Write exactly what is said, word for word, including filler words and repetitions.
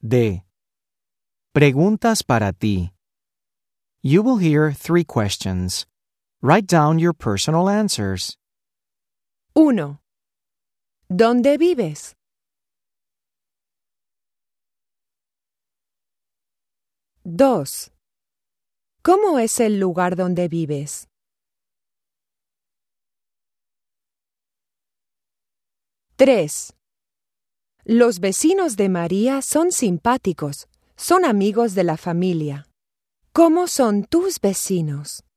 D. Preguntas para ti. You will hear three questions. Write down your personal answers. uno. ¿Dónde vives? dos. ¿Cómo es el lugar donde vives? tres. Los vecinos de María son simpáticos, son amigos de la familia. ¿Cómo son tus vecinos?